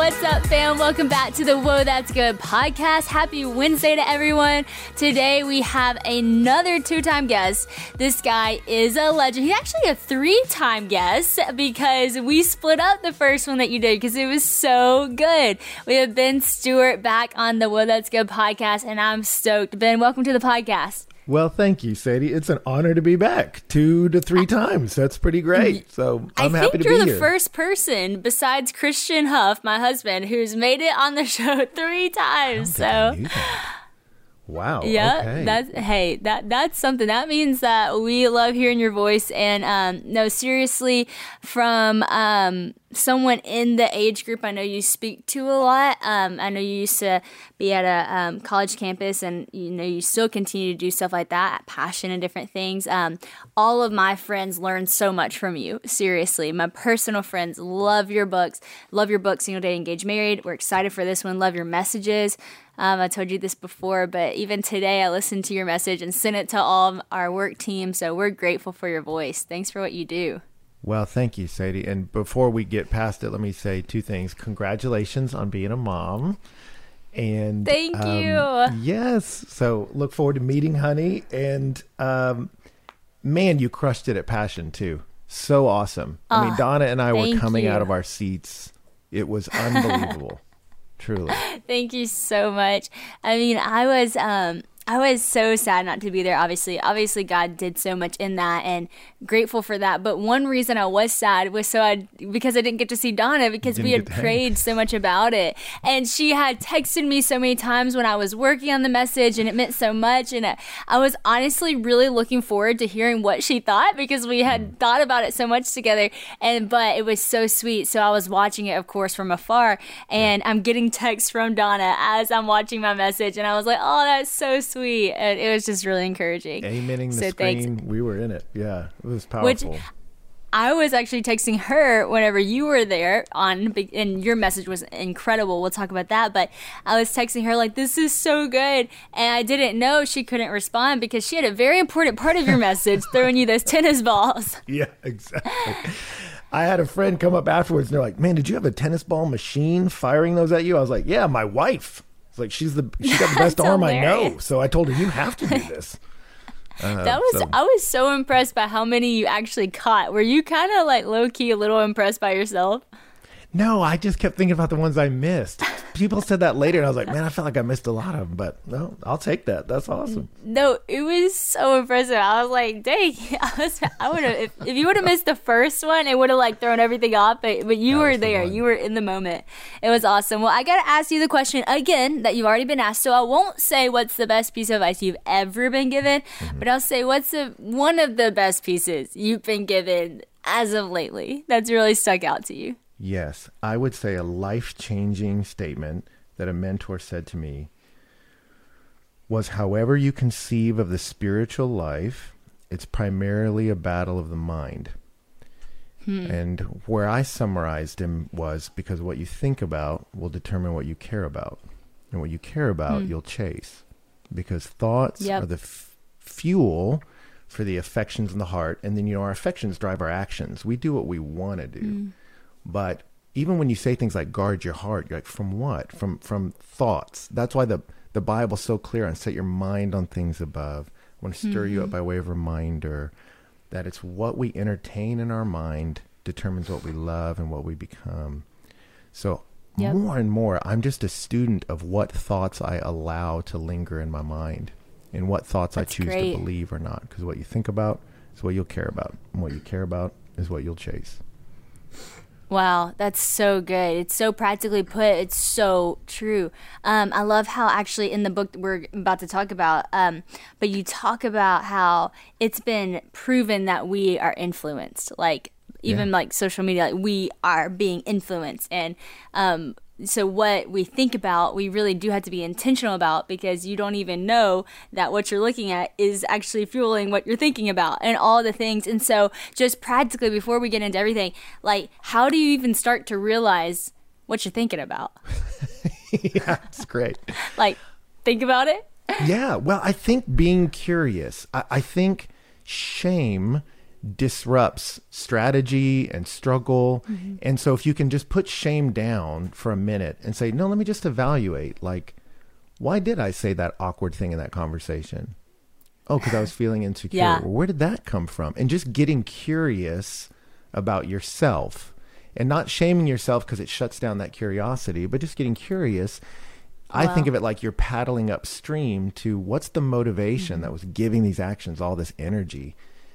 What's up, fam? Welcome back to the Whoa, That's Good podcast. Happy Wednesday to everyone. Today we have another two-time guest. This guy is a legend. He's actually a three-time guest because we split up the first one that you did because it was so good. We have Ben Stewart back on the Whoa, That's Good podcast, and I'm stoked. Ben, welcome to the podcast. Well, thank you, Sadie. It's an honor to be back 2 to 3 times. That's pretty great. So I'm happy to be here. I think you're the first person besides Christian Huff, my husband, who's made it on the show 3 times. So, wow. Yeah, okay. That's something. That means that we love hearing your voice. And no, seriously, from someone in the age group I know you speak to a lot. I know you used to be at a college campus, and you still continue to do stuff like that, passion and different things. All of my friends learn so much from you. Seriously, my personal friends love your books. Love your book, Single Date, Engaged, Married. We're excited for this one. Love your messages. I told you this before, but even today I listened to your message and sent it to all of our work team. So we're grateful for your voice. Thanks for what you do. Well, thank you, Sadie. And before we get past it, let me say 2 things. Congratulations on being a mom. And thank you. Yes. So look forward to meeting Honey. And man, you crushed it at Passion too. So awesome. I mean, Donna and I were coming out of our seats. It was unbelievable. Truly. Thank you so much. I mean, I was so sad not to be there. Obviously God did so much in that, and grateful for that. But one reason I was sad was because I didn't get to see Donna, because we had prayed so much about it. And she had texted me so many times when I was working on the message, and it meant so much. And I was honestly really looking forward to hearing what she thought, because we had thought about it so much together. But it was so sweet. So I was watching it, of course, from afar, and I'm getting texts from Donna as I'm watching my message. And I was like, oh, that's so sweet. And it was just really encouraging. Amening the screen. Thanks. We were in it. Yeah, it was powerful. Which I was actually texting her whenever you were there and your message was incredible. We'll talk about that. But I was texting her like, this is so good. And I didn't know she couldn't respond because she had a very important part of your message, throwing you those tennis balls. Yeah, exactly. I had a friend come up afterwards and they're like, man, did you have a tennis ball machine firing those at you? I was like, yeah, my wife. Like, she got the best arm I know. So I told her, you have to do this. I was so impressed by how many you actually caught. Were you kind of like low key a little impressed by yourself? No, I just kept thinking about the ones I missed. People said that later, and I was like, man, I felt like I missed a lot of them. But no, I'll take that. That's awesome. No, it was so impressive. I was like, dang, I would have, if you would have missed the first one, it would have like thrown everything off. But you were there. You were in the moment. It was awesome. Well, I got to ask you the question again that you've already been asked. So I won't say what's the best piece of advice you've ever been given, but I'll say what's one of the best pieces you've been given as of lately that's really stuck out to you. Yes, I would say a life-changing statement that a mentor said to me was, however you conceive of the spiritual life, it's primarily a battle of the mind. And where I summarized him was, because what you think about will determine what you care about. And what you care about, you'll chase. Because thoughts are the fuel for the affections in the heart. And then, our affections drive our actions. We do what we want to do. But even when you say things like guard your heart, you're like, from what? From thoughts. That's why the Bible's so clear on set your mind on things above. I want to stir you up by way of reminder that it's what we entertain in our mind determines what we love and what we become. So more and more, I'm just a student of what thoughts I allow to linger in my mind and what thoughts I choose to believe or not. Because what you think about is what you'll care about. And what you care about is what you'll chase. Wow, that's so good. It's so practically put. It's so true. I love how actually in the book that we're about to talk about, but you talk about how it's been proven that we are influenced, like even like social media, like we are being influenced. And so what we think about, we really do have to be intentional about, because you don't even know that what you're looking at is actually fueling what you're thinking about and all the things. And so just practically, before we get into everything, like, how do you even start to realize what you're thinking about? Yeah, it's great. Like, think about it. Yeah. Well, I think being curious, I think shame disrupts strategy and struggle. And so if you can just put shame down for a minute and say, no, let me just evaluate, like, why did I say that awkward thing in that conversation? Oh, because I was feeling insecure. Yeah. Well, where did that come from? And just getting curious about yourself and not shaming yourself because it shuts down that curiosity, but just getting curious. I think of it like you're paddling upstream to what's the motivation that was giving these actions all this energy.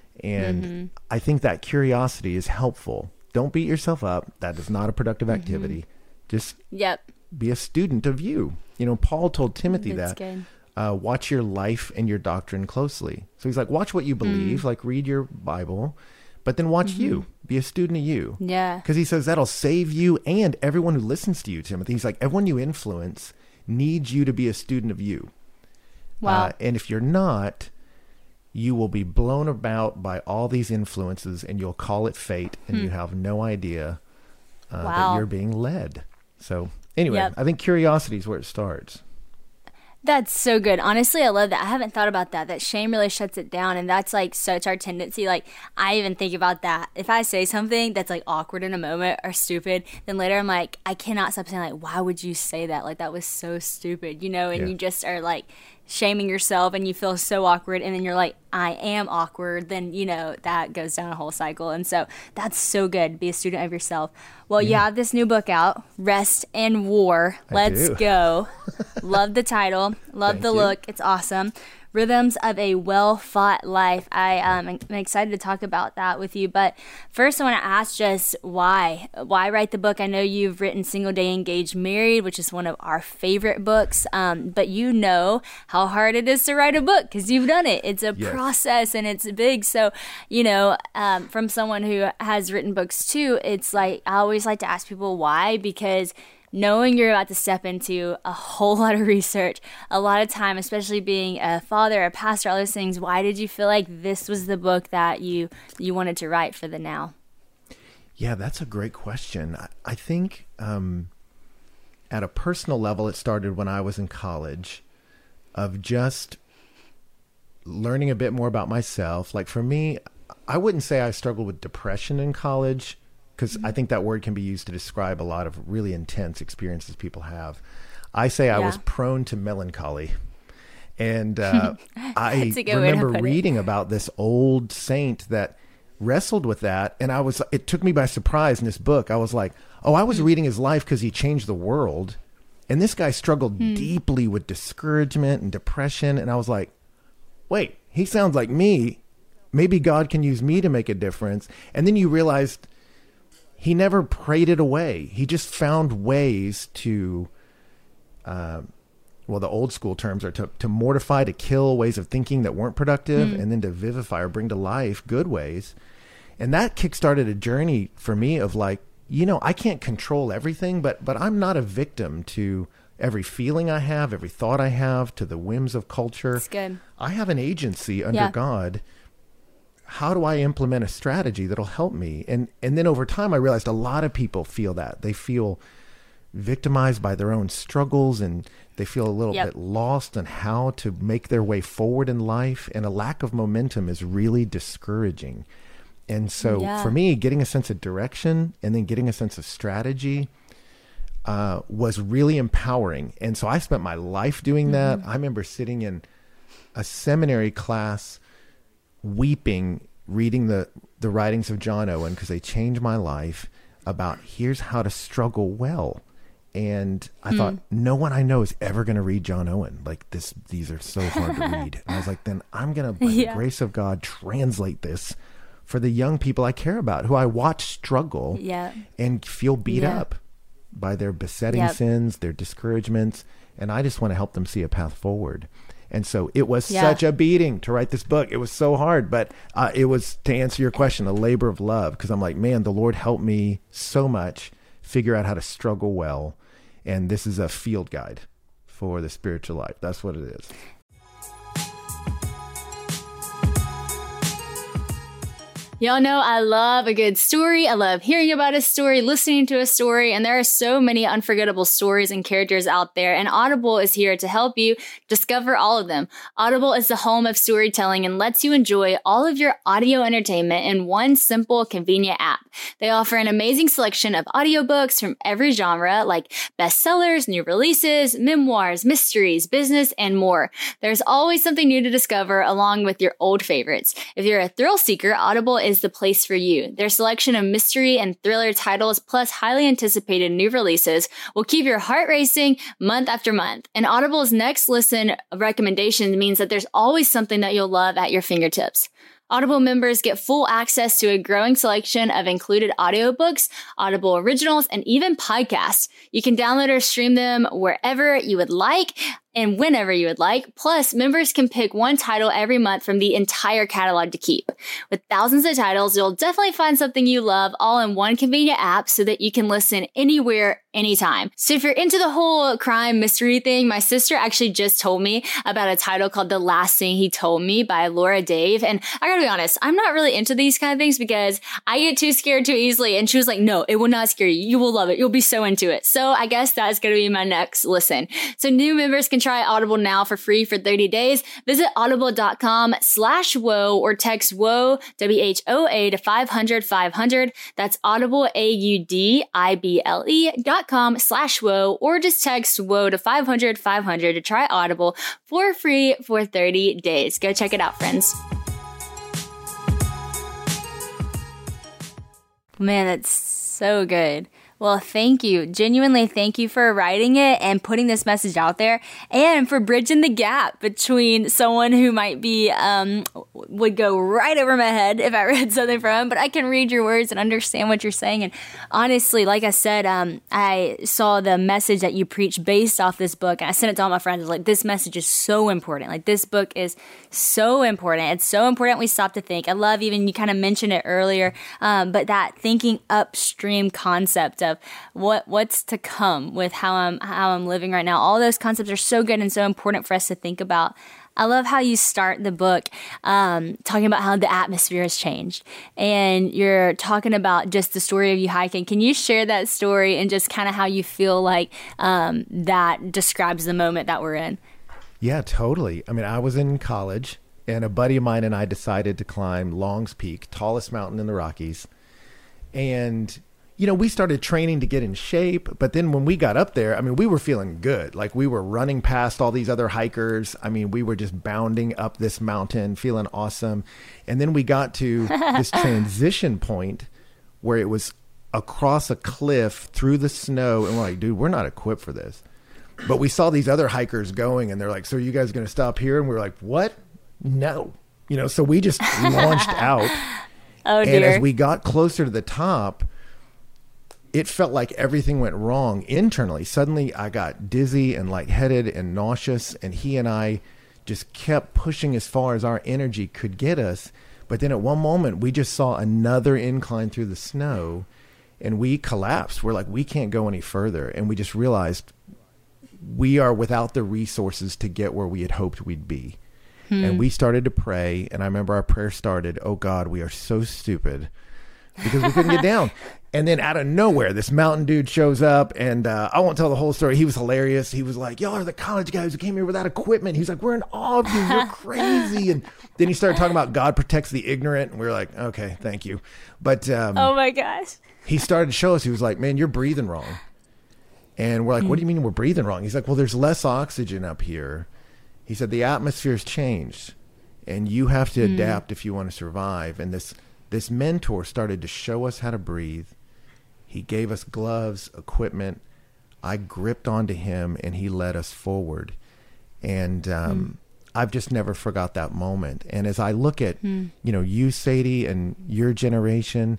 And I think that curiosity is helpful. Don't beat yourself up. That is not a productive activity. Just be a student of you. You know, Paul told Timothy That's that. good. Watch your life and your doctrine closely. So he's like, watch what you believe, like read your Bible, but then watch you. Be a student of you. Yeah. Because he says that'll save you and everyone who listens to you, Timothy. He's like, everyone you influence needs you to be a student of you. Wow. And if you're not, you will be blown about by all these influences and you'll call it fate and you have no idea that you're being led. So anyway, I think curiosity is where it starts. That's so good. Honestly, I love that. I haven't thought about that. That shame really shuts it down. And that's like such our tendency. Like, I even think about that. If I say something that's like awkward in a moment or stupid, then later I'm like, I cannot stop saying like, why would you say that? Like, that was so stupid, you know? And you just are like shaming yourself and you feel so awkward. And then you're like, I am awkward. Then, you know, that goes down a whole cycle. And so that's so good. Be a student of yourself. Well, you have this new book out, Rest and War. Let's go. Love the title. Love the look. It's awesome. Rhythms of a Well-Fought Life. I'm excited to talk about that with you. But first, I want to ask just why? Why write the book? I know you've written Single Day Engaged Married, which is one of our favorite books. But you know how hard it is to write a book because you've done it. It's a process and it's big. So, you know, from someone who has written books too, it's like I always like to ask people why, because knowing you're about to step into a whole lot of research, a lot of time, especially being a father, a pastor, all those things, why did you feel like this was the book that you wanted to write for the now? Yeah, that's a great question. I think at a personal level, it started when I was in college of just learning a bit more about myself. Like for me, I wouldn't say I struggled with depression in college, because I think that word can be used to describe a lot of really intense experiences people have. I say I was prone to melancholy. And I remember reading about this old saint that wrestled with that. And it took me by surprise in this book. I was like, oh, I was reading his life because he changed the world. And this guy struggled deeply with discouragement and depression. And I was like, wait, he sounds like me. Maybe God can use me to make a difference. And then you realized he never prayed it away. He just found ways to, the old school terms are to mortify, to kill ways of thinking that weren't productive, and then to vivify or bring to life good ways. And that kickstarted a journey for me of like, you know, I can't control everything, but I'm not a victim to every feeling I have, every thought I have, to the whims of culture. That's good. I have an agency under God. How do I implement a strategy that'll help me? And then over time, I realized a lot of people feel that. They feel victimized by their own struggles and they feel a little bit lost on how to make their way forward in life. And a lack of momentum is really discouraging. And so for me, getting a sense of direction and then getting a sense of strategy was really empowering. And so I spent my life doing that. I remember sitting in a seminary class weeping, reading the writings of John Owen, because they changed my life, about here's how to struggle well. And I thought, no one I know is ever going to read John Owen. Like these are so hard to read. And I was like, then I'm going to, by the grace of God, translate this for the young people I care about, who I watch struggle and feel beat up by their besetting sins, their discouragements. And I just want to help them see a path forward. And so it was such a beating to write this book. It was so hard, but it was, to answer your question, a labor of love, because I'm like, man, the Lord helped me so much figure out how to struggle well. And this is a field guide for the spiritual life. That's what it is. Y'all know I love a good story. I love hearing about a story, listening to a story, and there are so many unforgettable stories and characters out there, and Audible is here to help you discover all of them. Audible is the home of storytelling and lets you enjoy all of your audio entertainment in one simple, convenient app. They offer an amazing selection of audiobooks from every genre, like bestsellers, new releases, memoirs, mysteries, business, and more. There's always something new to discover along with your old favorites. If you're a thrill seeker, Audible is the place for you. Their selection of mystery and thriller titles plus highly anticipated new releases will keep your heart racing month after month. And Audible's next listen recommendation means that there's always something that you'll love at your fingertips. Audible members get full access to a growing selection of included audiobooks, Audible originals, and even podcasts. You can download or stream them wherever you would like and whenever you would like. Plus, members can pick one title every month from the entire catalog to keep. With thousands of titles, you'll definitely find something you love all in one convenient app so that you can listen anywhere, anytime. So if you're into the whole crime mystery thing, my sister actually just told me about a title called The Last Thing He Told Me by Laura Dave. And I gotta be honest, I'm not really into these kind of things because I get too scared too easily. And she was like, no, it will not scare you. You will love it. You'll be so into it. So I guess that's gonna be my next listen. So new members can try Audible now for free for 30 days. Visit audible.com/whoa or text whoa, WHOA to 500-500. That's Audible, AUDIBLE.com/whoa, or just text whoa to 500-500 to try Audible for free for 30 days. Go check it out, friends. Man, that's so good. Well, thank you. Genuinely, thank you for writing it and putting this message out there and for bridging the gap between someone who might be, would go right over my head if I read something from him, but I can read your words and understand what you're saying. And honestly, like I said, I saw the message that you preach based off this book, and I sent it to all my friends. I was like, this message is so important. Like, this book is so important. It's so important we stop to think. I love, even you kind of mentioned it earlier, but that thinking upstream concept of what's to come with how I'm living right now. All those concepts are so good and so important for us to think about. I love how you start the book talking about how the atmosphere has changed, and you're talking about just the story of you hiking. Can you share that story and just kind of how you feel like that describes the moment that we're in? Yeah, totally. I mean, I was in college, and a buddy of mine and I decided to climb Long's Peak, tallest mountain in the Rockies. And you know, we started training to get in shape, but then when we got up there, I mean, we were feeling good. Like, we were running past all these other hikers. I mean, we were just bounding up this mountain, feeling awesome. And then we got to this transition point where it was across a cliff through the snow. And we're like, dude, we're not equipped for this. But we saw these other hikers going, and they're like, so are you guys going to stop here? And we were like, what? No. You know, so we just launched out. Oh, dear. And as we got closer to the top, it felt like everything went wrong internally. Suddenly I got dizzy and lightheaded and nauseous, and he and I just kept pushing as far as our energy could get us. But then at one moment we just saw another incline through the snow, and we collapsed. We're like, we can't go any further. And we just realized we are without the resources to get where we had hoped we'd be. And we started to pray. And I remember our prayer started, oh God, we are so stupid, because we couldn't get down. And then out of nowhere, this mountain dude shows up, and I won't tell the whole story. He was hilarious. He was like, y'all are the college guys who came here without equipment. He's like, we're in awe of you. You're crazy. And then he started talking about God protects the ignorant. And we were like, okay, thank you. But oh my gosh. He started to show us, he was like, man, you're breathing wrong. And we're like, what do you mean we're breathing wrong? He's like, well, there's less oxygen up here. He said, the atmosphere's changed, and you have to adapt if you want to survive. And this mentor started to show us how to breathe. He gave us gloves, equipment. I gripped onto him, and he led us forward. And I've just never forgot that moment. And as I look at, you know, you, Sadie, and your generation,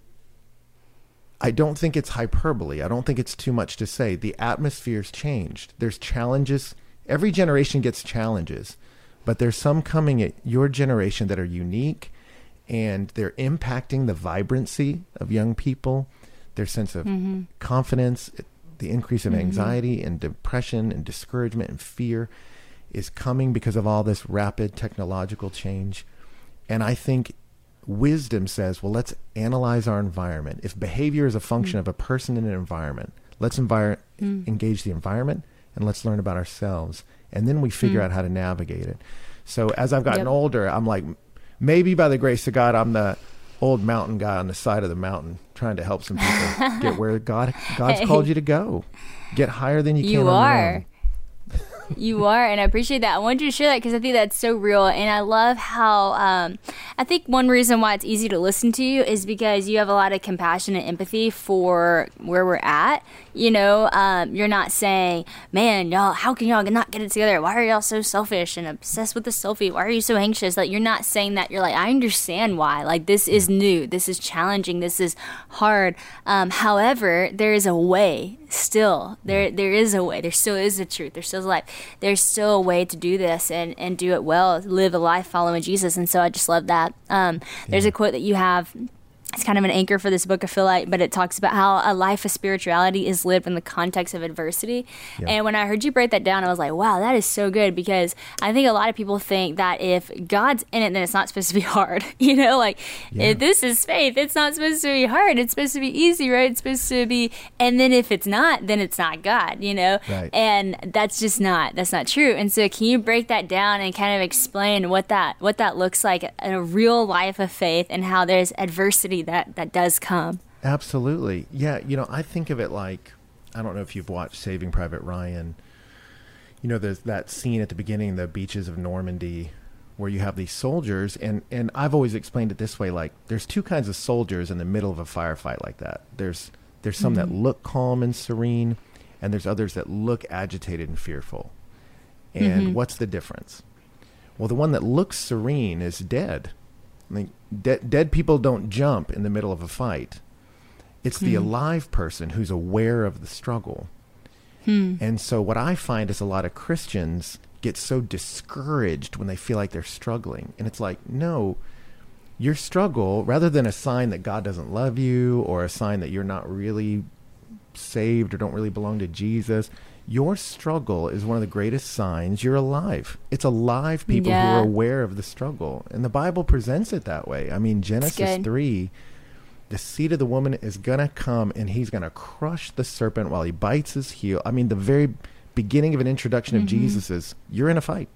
I don't think it's hyperbole. I don't think it's too much to say. The atmosphere's changed. There's challenges. Every generation gets challenges, but there's some coming at your generation that are unique, and they're impacting the vibrancy of young people, their sense of confidence. The increase of anxiety and depression and discouragement and fear is coming because of all this rapid technological change. And I think wisdom says, well, let's analyze our environment. If behavior is a function of a person in an environment, let's engage the environment and let's learn about ourselves. And then we figure out how to navigate it. So as I've gotten older, I'm like, maybe by the grace of God, I'm the old mountain guy on the side of the mountain trying to help some people get where God's called you to go. Get higher than you can on your own. You are, and I appreciate that. I wanted you to share that because I think that's so real, and I love how I think one reason why it's easy to listen to you is because you have a lot of compassion and empathy for where we're at. You know, you're not saying, man, y'all, how can y'all not get it together? Why are y'all so selfish and obsessed with the selfie? Why are you so anxious? Like, you're not saying that. You're like, I understand why. Like, this is new. This is challenging. This is hard. However, there is a way still. There is a way. There still is a truth. There still is life. There's still a way to do this and do it well, live a life following Jesus. And so I just love that. There's a quote that you have. It's kind of an anchor for this book, I feel like, but it talks about how a life of spirituality is lived in the context of adversity. Yeah. And when I heard you break that down, I was like, wow, that is so good, because I think a lot of people think that if God's in it, then it's not supposed to be hard. You know, like, if this is faith, it's not supposed to be hard. It's supposed to be easy, right? It's supposed to be, and then if it's not, then it's not God, you know? Right. And that's not true. And so can you break that down and kind of explain what that looks like in a real life of faith and how there's adversity that does come? Absolutely. Yeah. You know, I think of it like, I don't know if you've watched Saving Private Ryan. You know, there's that scene at the beginning, the beaches of Normandy, where you have these soldiers. And I've always explained it this way, like, there's two kinds of soldiers in the middle of a firefight like that. There's some that look calm and serene, and there's others that look agitated and fearful. And what's the difference? Well, the one that looks serene is dead. I mean, dead people don't jump in the middle of a fight. It's the alive person who's aware of the struggle. And so what I find is a lot of Christians get so discouraged when they feel like they're struggling. And it's like, no, your struggle, rather than a sign that God doesn't love you or a sign that you're not really saved or don't really belong to Jesus, your struggle is one of the greatest signs you're alive. It's alive people who are aware of the struggle. And the Bible presents it that way. I mean, Genesis 3, the seed of the woman is going to come and he's going to crush the serpent while he bites his heel. I mean, the very beginning of an introduction of Jesus is, you're in a fight.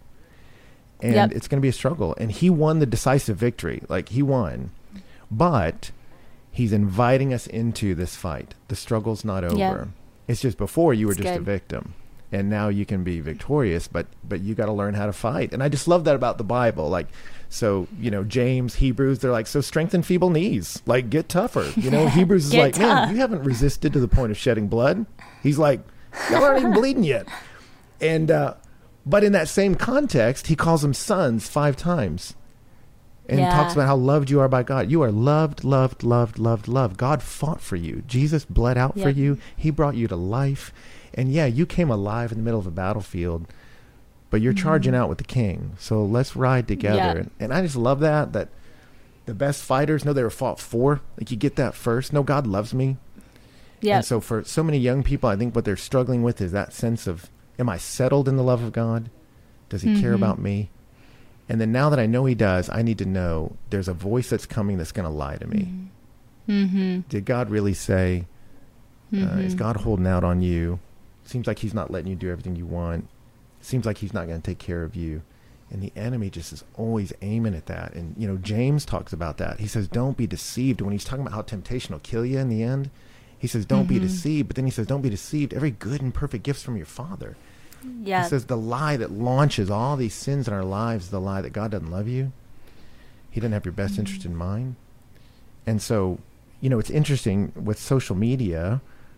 And it's going to be a struggle. And he won the decisive victory. Like, he won. But he's inviting us into this fight. The struggle's not over. Yep. It's just before you were just a victim, and now you can be victorious, but you got to learn how to fight. And I just love that about the Bible. Like, so, you know, James, Hebrews, they're like, so strengthen feeble knees, like, get tougher. You know, Hebrews is like, man, you haven't resisted to the point of shedding blood. He's like, y'all aren't even bleeding yet. And, but in that same context, he calls them sons 5 times. And talks about how loved you are by God. You are loved, loved, loved, loved, loved. God fought for you. Jesus bled out for you. He brought you to life. And you came alive in the middle of a battlefield, but you're charging out with the king. So let's ride together. And I just love that the best fighters know they were fought for. Like, you get that first. No, God loves me. Yeah. And so for so many young people, I think what they're struggling with is that sense of, am I settled in the love of God? Does he care about me? And then now that I know he does, I need to know there's a voice that's coming that's going to lie to me. Did God really say, is God holding out on you? Seems like he's not letting you do everything you want. Seems like he's not going to take care of you. And the enemy just is always aiming at that. And, you know, James talks about that. He says, don't be deceived. When he's talking about how temptation will kill you in the end, he says, don't be deceived. But then he says, don't be deceived. Every good and perfect gift's from your Father. He says the lie that launches all these sins in our lives is the lie that God doesn't love you. He doesn't have your best interest in mind. And so, you know, it's interesting with social media.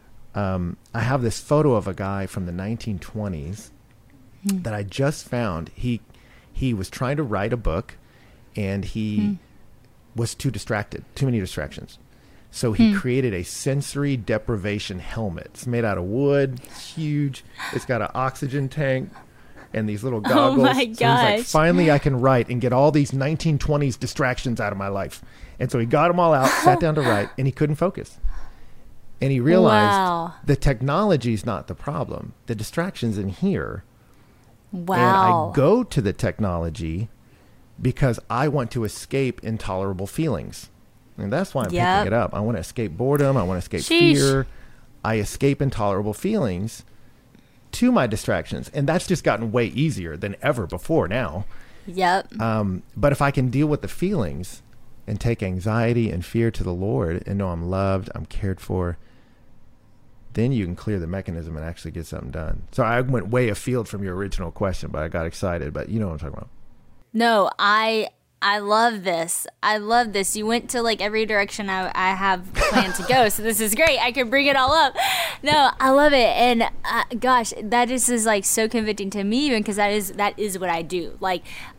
I have this photo of a guy from the 1920s that I just found. He was trying to write a book, and he was too many distractions. So he created a sensory deprivation helmet. It's made out of wood. It's huge. It's got an oxygen tank and these little goggles. Oh my gosh. So he's like, finally I can write and get all these 1920s distractions out of my life. And so he got them all out, sat down to write, and he couldn't focus. And he realized the technology is not the problem. The distraction's in here. Wow. And I go to the technology because I want to escape intolerable feelings. And that's why I'm picking it up. I want to escape boredom. I want to escape fear. I escape intolerable feelings to my distractions. And that's just gotten way easier than ever before now. Yep. But if I can deal with the feelings and take anxiety and fear to the Lord and know I'm loved, I'm cared for, then you can clear the mechanism and actually get something done. So I went way afield from your original question, but I got excited. But you know what I'm talking about. No, I love this. I love this. You went to like every direction I have planned to go. So this is great. I can bring it all up. No, I love it. And gosh, that just is like so convicting to me, even because that is what I do. Like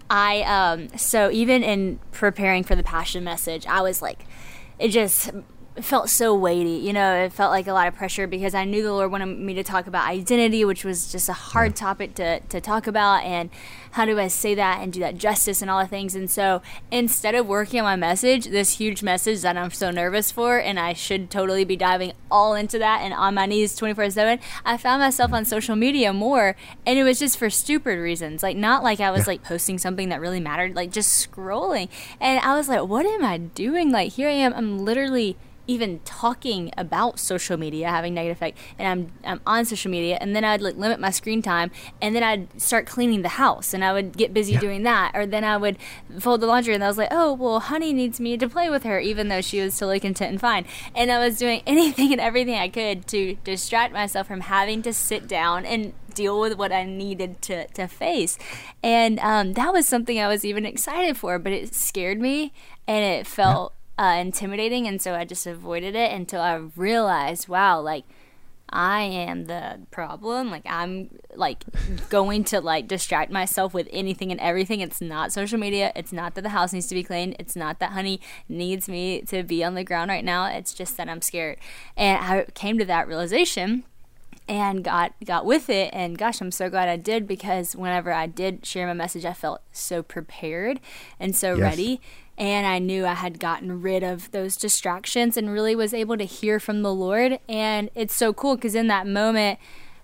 so even in preparing for the Passion message, I was like, it just felt so weighty. You know, it felt like a lot of pressure because I knew the Lord wanted me to talk about identity, which was just a hard topic to talk about. And how do I say that and do that justice and all the things? And so instead of working on my message, this huge message that I'm so nervous for, and I should totally be diving all into that and on my knees 24/7, I found myself on social media more, and it was just for stupid reasons. Like, not like I was like posting something that really mattered, like just scrolling. And I was like, what am I doing? Like, here I am, I'm literally even talking about social media having negative effect, and I'm on social media, and then I'd like limit my screen time, and then I'd start cleaning the house, and I would get busy doing that, or then I would fold the laundry, and I was like, oh well, honey needs me to play with her, even though she was totally content and fine. And I was doing anything and everything I could to distract myself from having to sit down and deal with what I needed to face. And that was something I was even excited for, but it scared me, and it felt intimidating, and so I just avoided it until I realized, wow, like I am the problem. Like I'm like going to like distract myself with anything and everything. It's not social media. It's not that the house needs to be cleaned. It's not that honey needs me to be on the ground right now. It's just that I'm scared. And I came to that realization and got with it, and gosh, I'm so glad I did, because whenever I did share my message, I felt so prepared and so ready. And I knew I had gotten rid of those distractions and really was able to hear from the Lord. And it's so cool because in that moment,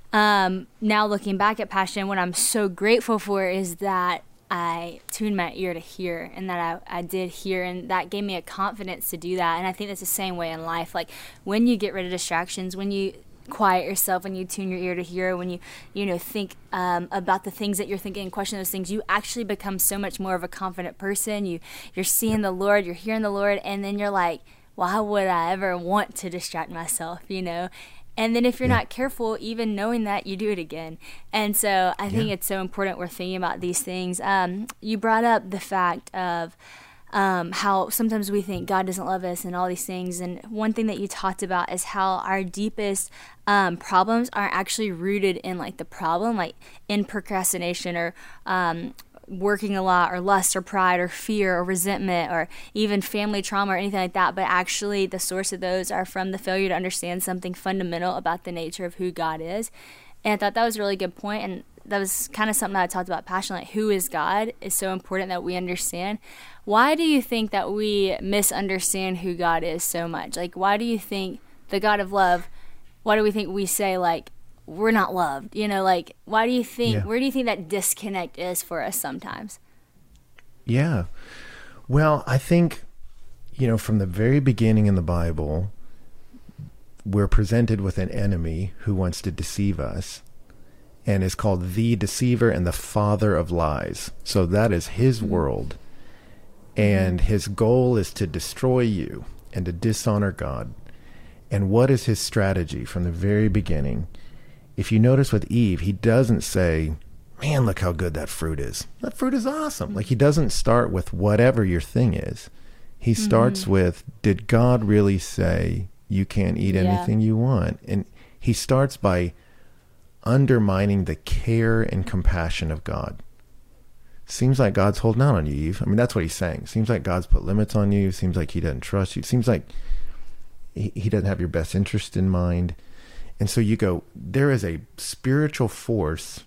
now looking back at Passion, what I'm so grateful for is that I tuned my ear to hear, and that I did hear, and that gave me a confidence to do that. And I think that's the same way in life. Like when you get rid of distractions, when you quiet yourself, when you tune your ear to hear, when you think about the things that you're thinking and question those things, you actually become so much more of a confident person. You're seeing the Lord, you're hearing the Lord, and then you're like, why would I ever want to distract myself, you know? And then if you're not careful, even knowing that, you do it again. And so I think it's so important we're thinking about these things. You brought up the fact of how sometimes we think God doesn't love us and all these things. And one thing that you talked about is how our deepest problems are actually rooted in like the problem, like in procrastination or working a lot, or lust or pride or fear or resentment, or even family trauma or anything like that. But actually the source of those are from the failure to understand something fundamental about the nature of who God is. And I thought that was a really good point. And that was kind of something that I talked about passionately. Who is God is so important that we understand. Why do you think that we misunderstand who God is so much? Like, why do you think the God of love, why do we think we say, like, we're not loved? You know, like, why do you think, where do you think that disconnect is for us sometimes? Yeah. Well, I think, you know, from the very beginning in the Bible, we're presented with an enemy who wants to deceive us, and is called the deceiver and the father of lies. So that is his world. And his goal is to destroy you and to dishonor God. And what is his strategy from the very beginning? If you notice with Eve, he doesn't say, man, look how good that fruit is. That fruit is awesome. Like, he doesn't start with whatever your thing is. He starts with, did God really say you can't eat anything you want? And he starts by undermining the care and compassion of God. Seems like God's holding out on you, Eve. I mean, that's what he's saying. Seems like God's put limits on you. Seems like he doesn't trust you. Seems like he doesn't have your best interest in mind. And so you go, there is a spiritual force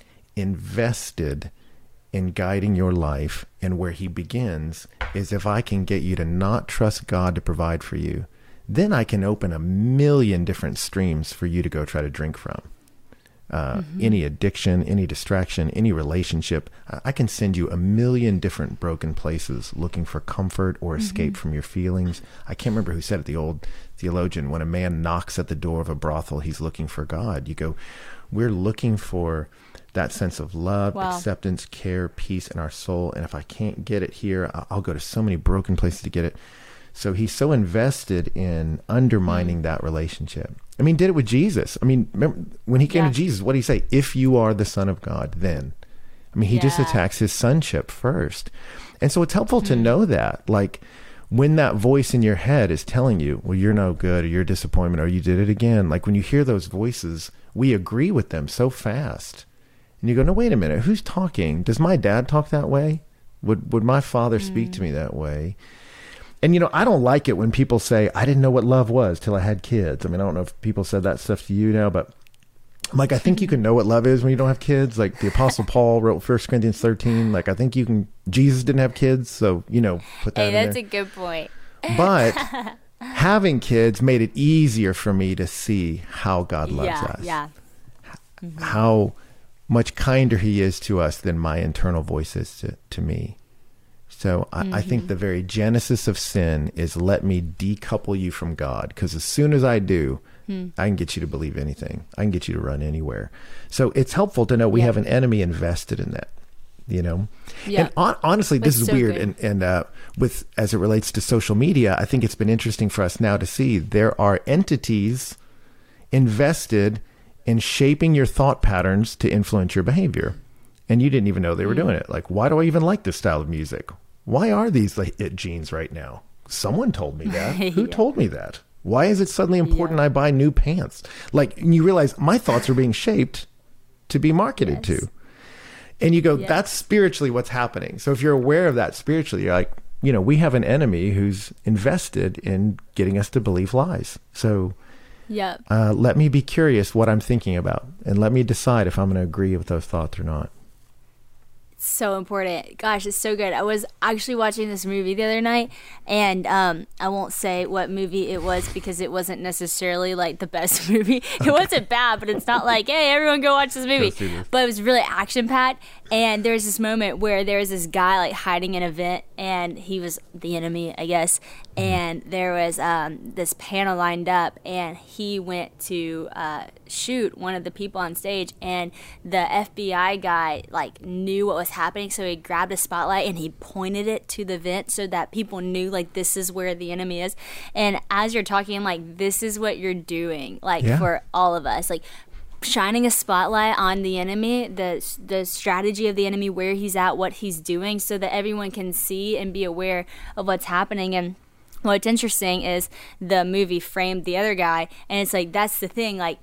invested in guiding your life. And where he begins is, if I can get you to not trust God to provide for you, then I can open a million different streams for you to go try to drink from. any addiction, any distraction, any relationship. I can send you a million different broken places looking for comfort or escape from your feelings. I can't remember who said it, the old theologian, when a man knocks at the door of a brothel, he's looking for God. You go, we're looking for that sense of love, acceptance, care, peace in our soul. And if I can't get it here, I'll go to so many broken places to get it. So he's so invested in undermining that relationship. I mean, did it with Jesus. I mean, remember when he came to Jesus, what did he say? If you are the Son of God, then. I mean, he just attacks his sonship first. And so it's helpful to know that, like, when that voice in your head is telling you, well, you're no good, or you're a disappointment, or you did it again. Like, when you hear those voices, we agree with them so fast. And you go, no, wait a minute, who's talking? Does my dad talk that way? Would my father speak to me that way? And, you know, I don't like it when people say, I didn't know what love was till I had kids. I mean, I don't know if people said that stuff to you now, but I'm like, I think you can know what love is when you don't have kids. Like the Apostle Paul wrote 1 Corinthians 13. Like, I think you can, Jesus didn't have kids. So, you know, put that in there. That's a good point. But having kids made it easier for me to see how God loves us. Yeah. How much kinder he is to us than my internal voice is to me. So I think the very genesis of sin is let me decouple you from God, because as soon as I do, I can get you to believe anything. I can get you to run anywhere. So it's helpful to know we have an enemy invested in that, you know? Yeah. And honestly, this is so weird. good. And with, as it relates to social media, I think it's been interesting for us now to see there are entities invested in shaping your thought patterns to influence your behavior. And you didn't even know they were doing it. Like, why do I even like this style of music? Why are these like it jeans right now? Someone told me that. Who told me that? Why is it suddenly important I buy new pants? Like, and you realize my thoughts are being shaped to be marketed to. And you go, that's spiritually what's happening. So if you're aware of that spiritually, you're like, you know, we have an enemy who's invested in getting us to believe lies. So let me be curious what I'm thinking about, and let me decide if I'm going to agree with those thoughts or not. So important. Gosh, it's so good. I was actually watching this movie the other night, and I won't say what movie it was because it wasn't necessarily like the best movie. It wasn't bad, but it's not like, hey, everyone go watch this movie. But it was really action packed, and there's this moment where there's this guy like hiding in a vent, and he was the enemy, I guess. And there was this panel lined up, and he went to shoot one of the people on stage, and the FBI guy like knew what was happening, so he grabbed a spotlight and he pointed it to the vent so that people knew like this is where the enemy is. And as you're talking, I'm like, this is what you're doing, like for all of us, like shining a spotlight on the enemy, the strategy of the enemy, where he's at, what he's doing, so that everyone can see and be aware of what's happening. And what's interesting is the movie framed the other guy, and it's like, that's the thing, like,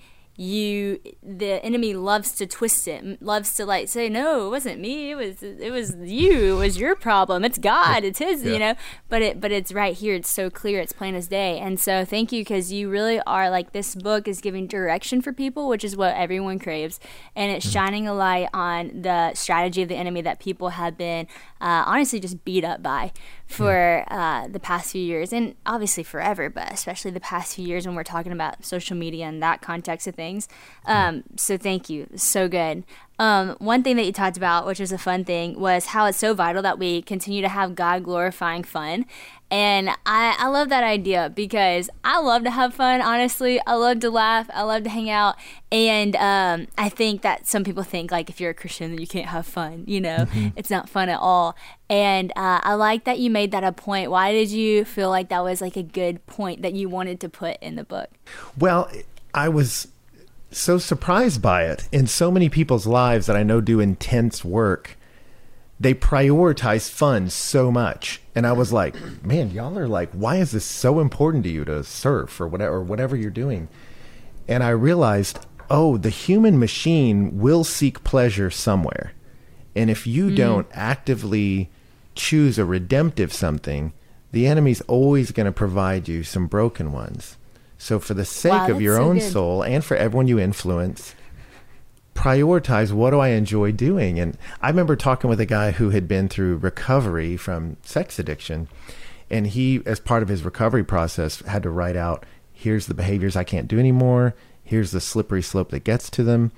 the enemy loves to twist it, loves to like say, no, it wasn't me, it was you, it was your problem, it's God, it's his, you know, but it's right here, it's so clear, it's plain as day. And so thank you, because you really are like, this book is giving direction for people, which is what everyone craves, and it's shining a light on the strategy of the enemy that people have been honestly just beat up by for the past few years, and obviously forever, but especially the past few years when we're talking about social media and that context of things. So thank you. So good. One thing that you talked about, which was a fun thing, was how it's so vital that we continue to have God glorifying fun. And I love that idea, because I love to have fun, honestly. I love to laugh. I love to hang out. And I think that some people think, like, if you're a Christian, then you can't have fun. You know, it's not fun at all. And I like that you made that a point. Why did you feel like that was like a good point that you wanted to put in the book? Well, I was so surprised by it. In so many people's lives that I know do intense work, they prioritize fun so much. And I was like, man, y'all are like, why is this so important to you to surf or whatever you're doing? And I realized, oh, the human machine will seek pleasure somewhere. And if you don't actively choose a redemptive something, the enemy's always going to provide you some broken ones. So for the sake of your own soul and for everyone you influence, prioritize, what do I enjoy doing? And I remember talking with a guy who had been through recovery from sex addiction, and he, as part of his recovery process, had to write out, here's the behaviors I can't do anymore, here's the slippery slope that gets to them.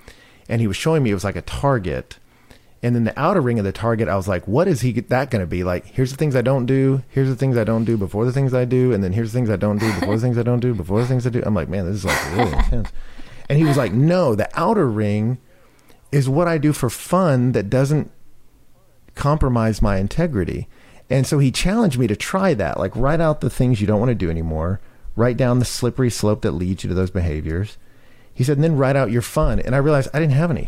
And he was showing me, it was like a target. And then the outer ring of the target, I was like, what is that going to be? Like, here's the things I don't do. Here's the things I don't do before the things I do. And then here's the things I don't do before the things I don't do before the things I do. I'm like, man, this is like really intense. And he was like, no, the outer ring is what I do for fun that doesn't compromise my integrity. And so he challenged me to try that, like write out the things you don't want to do anymore, write down the slippery slope that leads you to those behaviors. He said, and then write out your fun. And I realized I didn't have any.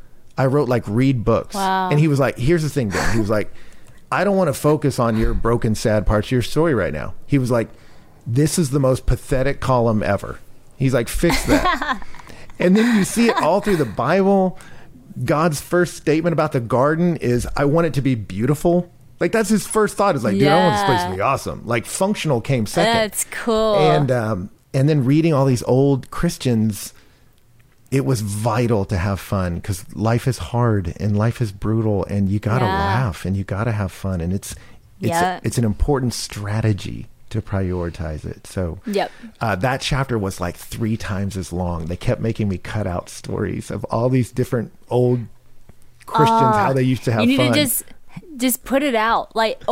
I wrote like read books. Wow. And he was like, here's the thing, Dan. He was like, I don't want to focus on your broken, sad parts of your story right now. He was like, this is the most pathetic column ever. He's like, fix that. And then you see it all through the Bible. God's first statement about the garden is, I want it to be beautiful. Like, that's his first thought, is like, dude, I want this place to be awesome. Like, functional came second. That's cool. And then reading all these old Christians, it was vital to have fun, because life is hard and life is brutal, and you got to laugh and you got to have fun. And it's an important strategy to prioritize it. So that chapter was like 3 times as long. They kept making me cut out stories of all these different old Christians, how they used to have fun. You need to just put it out. Like,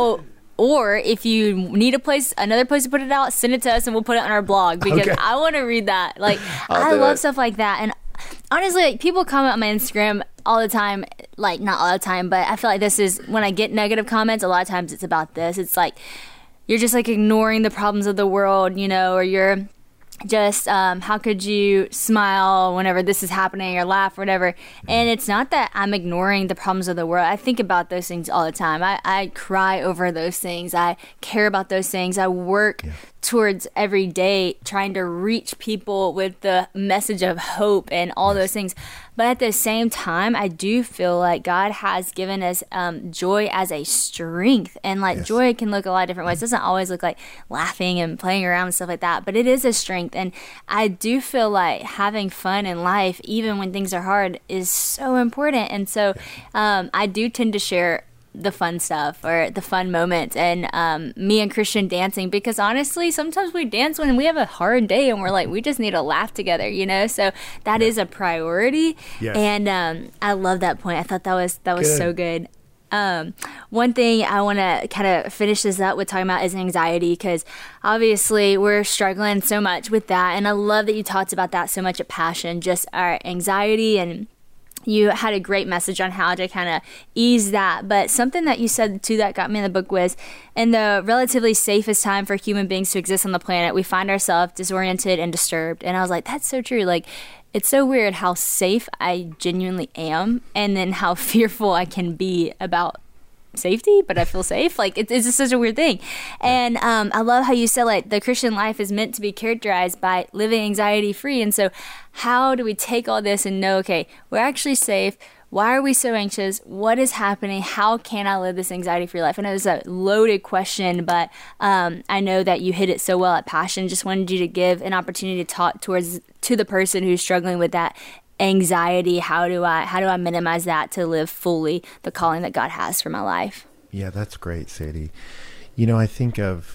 or if you need another place to put it out, send it to us and we'll put it on our blog, because I want to read that. Like, I love stuff like that. And honestly, like, people comment on my Instagram all the time, like, not all the time, but I feel like this is, when I get negative comments, a lot of times it's about this. It's like, you're just like ignoring the problems of the world, you know, or you're just, how could you smile whenever this is happening, or laugh, or whatever. And it's not that I'm ignoring the problems of the world. I think about those things all the time. I cry over those things. I care about those things. I work towards every day trying to reach people with the message of hope and all those things. But at the same time, I do feel like God has given us joy as a strength. And like joy can look a lot of different ways. It doesn't always look like laughing and playing around and stuff like that, but it is a strength. And I do feel like having fun in life, even when things are hard, is so important. And so I do tend to share the fun stuff, or the fun moments, and me and Christian dancing, because honestly, sometimes we dance when we have a hard day and we're like, we just need to laugh together, you know. So that is a priority. And I love that point. I thought that was good. So good. One thing I want to kind of finish this up with talking about is anxiety, because obviously we're struggling so much with that, and I love that you talked about that so much at Passion, just our anxiety, and you had a great message on how to kind of ease that. But something that you said too that got me in the book was, in the relatively safest time for human beings to exist on the planet, we find ourselves disoriented and disturbed. And I was like, that's so true. Like, it's so weird how safe I genuinely am, and then how fearful I can be about safety, but I feel safe. Like, it's just such a weird thing. And I love how you said, like, the Christian life is meant to be characterized by living anxiety free. And so how do we take all this and know, okay, we're actually safe? Why are we so anxious? What is happening? How can I live this anxiety free life? I know it was a loaded question, but I know that you hit it so well at Passion. Just wanted you to give an opportunity to talk to the person who's struggling with that anxiety. How do I minimize that to live fully the calling that God has for my life? Yeah, that's great, Sadie. You know, I think of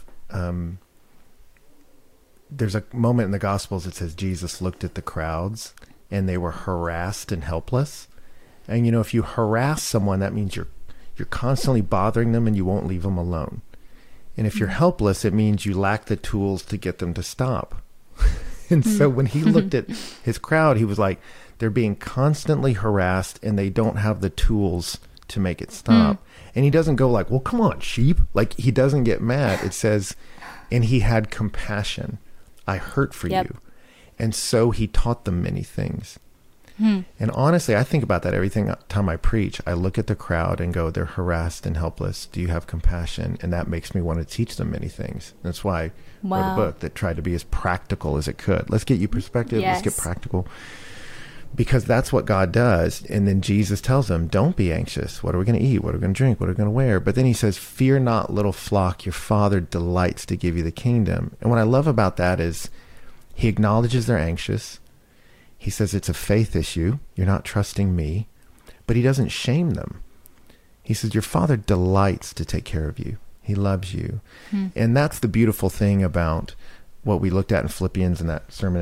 there's a moment in the Gospels that says Jesus looked at the crowds and they were harassed and helpless. And you know, if you harass someone, that means you're constantly bothering them and you won't leave them alone. And if you're helpless, it means you lack the tools to get them to stop. And so when he looked at his crowd, he was like, they're being constantly harassed and they don't have the tools to make it stop. And he doesn't go like, well, come on, sheep. Like, he doesn't get mad. It says, and he had compassion. I hurt for you. And so he taught them many things. And honestly, I think about that every time I preach. I look at the crowd and go, they're harassed and helpless. Do you have compassion? And that makes me want to teach them many things. That's why I wrote a book that tried to be as practical as it could. Let's get you perspective. Let's get practical. Because that's what God does. And then Jesus tells them, don't be anxious. What are we going to eat? What are we going to drink? What are we going to wear? But then he says, fear not, little flock. Your Father delights to give you the kingdom. And what I love about that is he acknowledges they're anxious. He says it's a faith issue. You're not trusting me. But he doesn't shame them. He says, your Father delights to take care of you. He loves you. And that's the beautiful thing about what we looked at in Philippians in that sermon at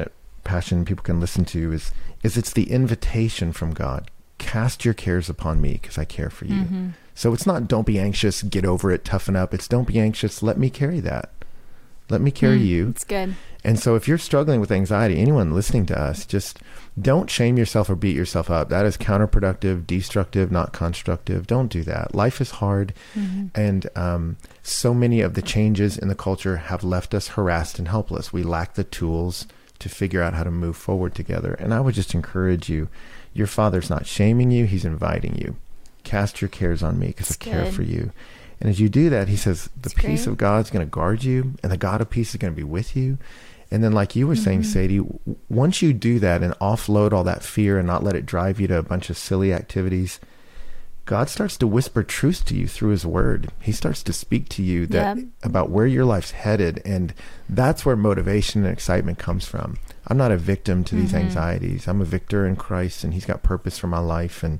Passion people can listen to is it's the invitation from God. Cast your cares upon me because I care for you. So it's not don't be anxious, get over it, toughen up. It's don't be anxious, let me carry that. Let me carry you. It's good. And so if you're struggling with anxiety, anyone listening to us, just don't shame yourself or beat yourself up. That is counterproductive, destructive, not constructive. Don't do that. Life is hard. And so many of the changes in the culture have left us harassed and helpless. We lack the tools to figure out how to move forward together. And I would just encourage you, your Father's not shaming you. He's inviting you. Cast your cares on me because I care for you. And as you do that, he says, the peace of God is going to guard you, and the God of peace is going to be with you. And then like you were saying, Sadie, once you do that and offload all that fear and not let it drive you to a bunch of silly activities, God starts to whisper truth to you through his word. He starts to speak to you that about where your life's headed. And that's where motivation and excitement comes from. I'm not a victim to these anxieties. I'm a victor in Christ, and he's got purpose for my life. And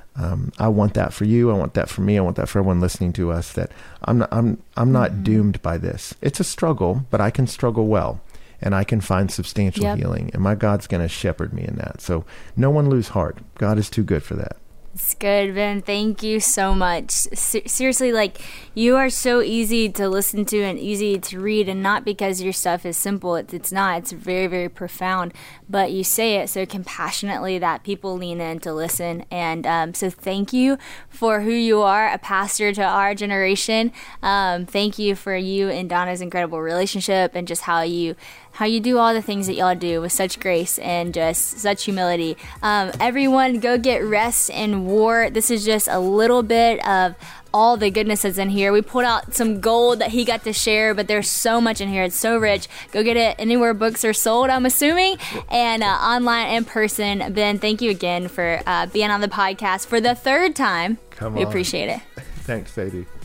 I want that for you. I want that for me. I want that for everyone listening to us, that I'm not doomed by this. It's a struggle, but I can struggle well, and I can find substantial healing, and my God's going to shepherd me in that. So no one lose heart. God is too good for that. It's good, Ben. Thank you so much. Seriously, like, you are so easy to listen to and easy to read, and not because your stuff is simple. It's not. It's very, very profound. But you say it so compassionately that people lean in to listen. And so thank you for who you are, a pastor to our generation. Thank you for you and Donna's incredible relationship, and just how you do all the things that y'all do with such grace and just such humility. Everyone, go get Rest in War. This is just a little bit of all the goodness that's in here. We pulled out some gold that he got to share, but there's so much in here. It's so rich. Go get it anywhere books are sold, I'm assuming, and online, in person. Ben, thank you again for being on the podcast for the third time. Come on. We appreciate it. Thanks, Sadie.